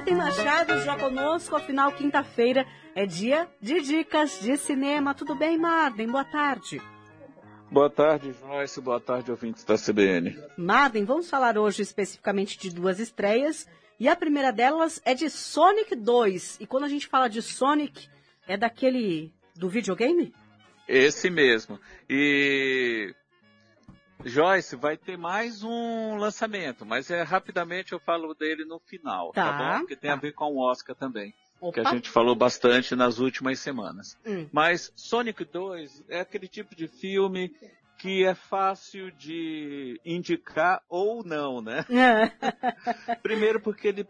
Martem Machado já conosco, afinal, quinta-feira é dia de dicas de cinema. Tudo bem, Martem? Boa tarde. Boa tarde, Joyce. Boa tarde, ouvintes da CBN. Martem, vamos falar hoje especificamente de duas estreias. E a primeira delas é de Sonic 2. E quando a gente fala de Sonic, é daquele do videogame? Esse mesmo. E, Joyce, vai ter mais um lançamento, mas rapidamente eu falo dele no final, tá bom? Porque tem a ver com o Oscar também, que a gente falou bastante nas últimas semanas. Mas Sonic 2 é aquele tipo de filme que é fácil de indicar ou não, né? Primeiro porque ele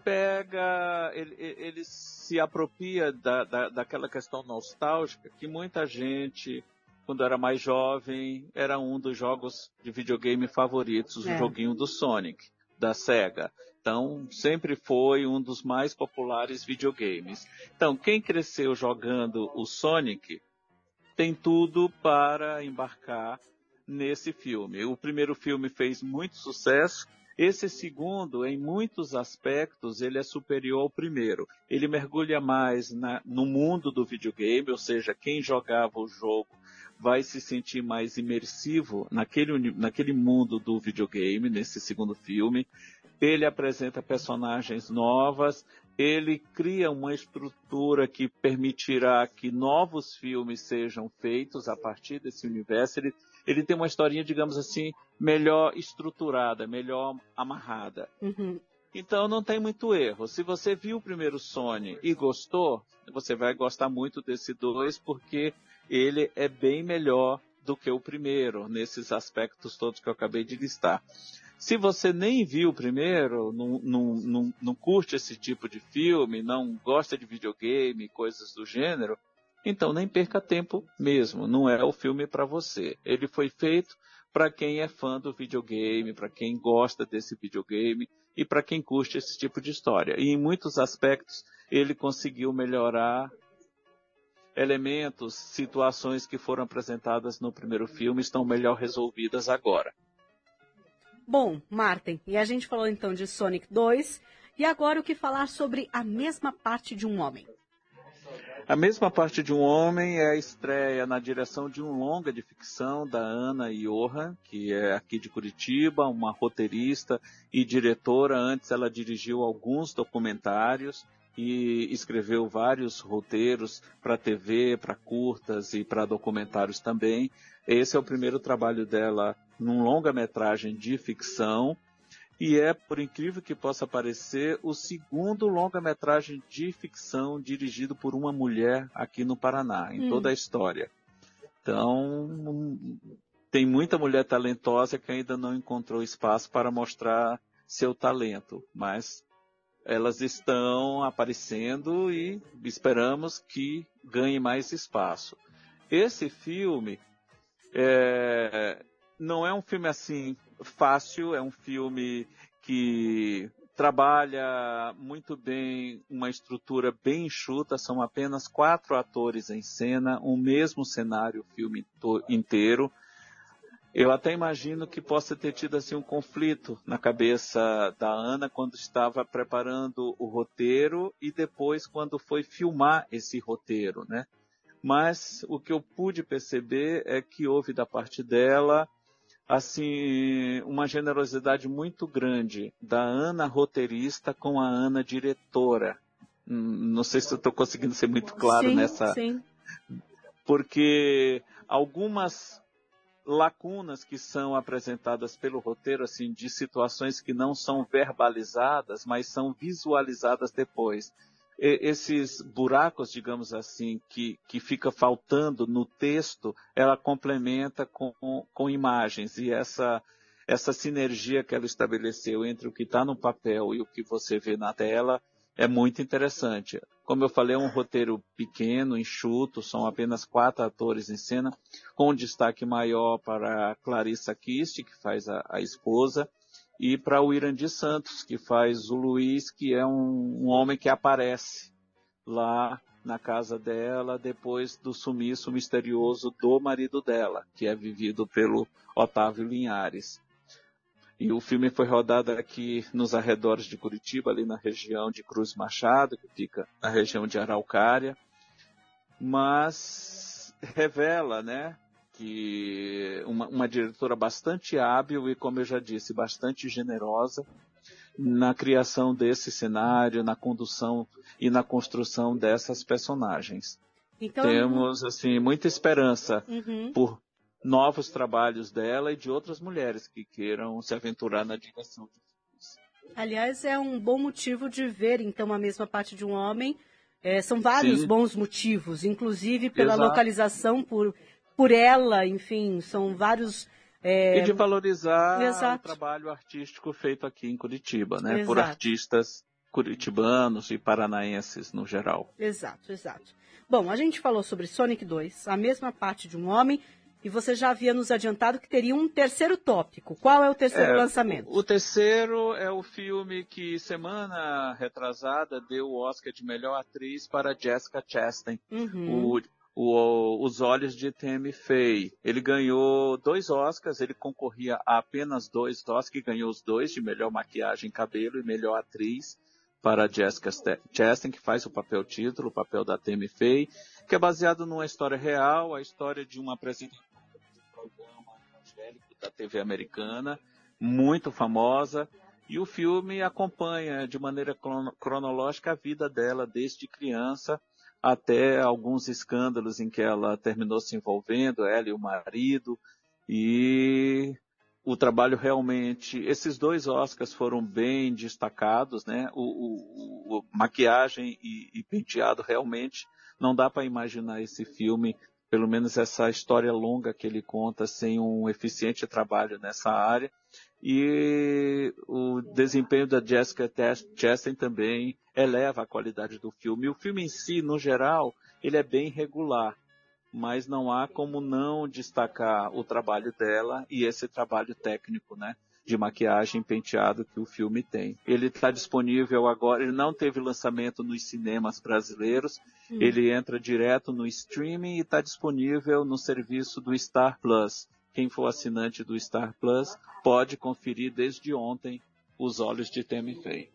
ele se apropria daquela questão nostálgica que muita gente, quando era mais jovem, era um dos jogos de videogame favoritos, o joguinho do Sonic, da Sega. Então, sempre foi um dos mais populares videogames. Então, quem cresceu jogando o Sonic tem tudo para embarcar nesse filme. O primeiro filme fez muito sucesso. Esse segundo, em muitos aspectos, ele é superior ao primeiro. Ele mergulha mais no mundo do videogame, ou seja, quem jogava o jogo vai se sentir mais imersivo naquele mundo do videogame, nesse segundo filme. Ele apresenta personagens novas, ele cria uma estrutura que permitirá que novos filmes sejam feitos a partir desse universo. Ele tem uma historinha, digamos assim, melhor estruturada, melhor amarrada. Então não tem muito erro. Se você viu o primeiro Sonic e gostou, você vai gostar muito desse 2, porque ele é bem melhor do que o primeiro, nesses aspectos todos que eu acabei de listar. Se você nem viu o primeiro, não curte esse tipo de filme, não gosta de videogame, coisas do gênero, então nem perca tempo mesmo, não é o filme para você. Ele foi feito para quem é fã do videogame, para quem gosta desse videogame e para quem curte esse tipo de história. E em muitos aspectos ele conseguiu melhorar elementos, situações que foram apresentadas no primeiro filme estão melhor resolvidas agora. Bom, Martem, e a gente falou então de Sonic 2, e agora o que falar sobre A Mesma Parte de um Homem? A Mesma Parte de um Homem é a estreia na direção de um longa de ficção da Ana Johan, que é aqui de Curitiba, uma roteirista e diretora. Antes ela dirigiu alguns documentários e escreveu vários roteiros para TV, para curtas e para documentários também. Esse é o primeiro trabalho dela num longa-metragem de ficção. E é, por incrível que possa parecer, o segundo longa-metragem de ficção dirigido por uma mulher aqui no Paraná, em toda a história. Então, tem muita mulher talentosa que ainda não encontrou espaço para mostrar seu talento, mas elas estão aparecendo e esperamos que ganhe mais espaço. Esse filme não é um filme assim fácil, é um filme que trabalha muito bem uma estrutura bem enxuta, são apenas 4 atores em cena, um mesmo cenário o filme inteiro. Eu até imagino que possa ter tido assim um conflito na cabeça da Ana quando estava preparando o roteiro e depois quando foi filmar esse roteiro, né? Mas o que eu pude perceber é que houve da parte dela assim, uma generosidade muito grande da Ana roteirista com a Ana diretora. Não sei se eu estou conseguindo ser muito claro nessa... Sim. Porque algumas lacunas que são apresentadas pelo roteiro, assim, de situações que não são verbalizadas, mas são visualizadas depois. Esses buracos, digamos assim, que fica faltando no texto, ela complementa com imagens. E essa sinergia que ela estabeleceu entre o que está no papel e o que você vê na tela é muito interessante. Como eu falei, é um roteiro pequeno, enxuto, são apenas 4 atores em cena, com um destaque maior para a Clarissa Kist, que faz a esposa, e para o Irandir Santos, que faz o Luiz, que é um homem que aparece lá na casa dela depois do sumiço misterioso do marido dela, que é vivido pelo Otávio Linhares. E o filme foi rodado aqui nos arredores de Curitiba, ali na região de Cruz Machado, que fica na região de Araucária. Mas revela, né, que uma diretora bastante hábil e, como eu já disse, bastante generosa na criação desse cenário, na condução e na construção dessas personagens. Então, temos assim muita esperança por novos trabalhos dela e de outras mulheres que queiram se aventurar na direção de filmes. Aliás, é um bom motivo de ver, então, a mesma parte de um homem. São vários bons motivos, inclusive pela localização, por ela, enfim, são vários... E de valorizar o trabalho artístico feito aqui em Curitiba, né? Por artistas curitibanos e paranaenses no geral. Exato. Bom, a gente falou sobre Sonic 2, a mesma parte de um homem, e você já havia nos adiantado que teria um terceiro tópico. Qual é o terceiro lançamento? O terceiro é o filme que, semana retrasada, deu o Oscar de melhor atriz para Jessica Chastain. Os Olhos de Tammy Faye. Ele ganhou 2 Oscars, ele concorria a apenas 2 Oscars, e ganhou os 2 de melhor maquiagem, cabelo e melhor atriz para Jessica Chastain, que faz o papel título, o papel da Tammy Faye, que é baseado numa história real, a história de uma apresentadora de programa evangélico da TV americana, muito famosa, e o filme acompanha de maneira cronológica a vida dela desde criança até alguns escândalos em que ela terminou se envolvendo, ela e o marido, e o trabalho realmente... Esses 2 Oscars foram bem destacados, né? O maquiagem e penteado realmente não dá para imaginar esse filme, pelo menos essa história longa que ele conta, sem um eficiente trabalho nessa área. E o desempenho da Jessica Chastain também eleva a qualidade do filme. E o filme em si, no geral, ele é bem regular, mas não há como não destacar o trabalho dela e esse trabalho técnico, né, de maquiagem e penteado que o filme tem. Ele está disponível agora, ele não teve lançamento nos cinemas brasileiros, ele entra direto no streaming e está disponível no serviço do Star Plus. Quem for assinante do Star Plus pode conferir desde ontem Os Olhos de Tammy Faye.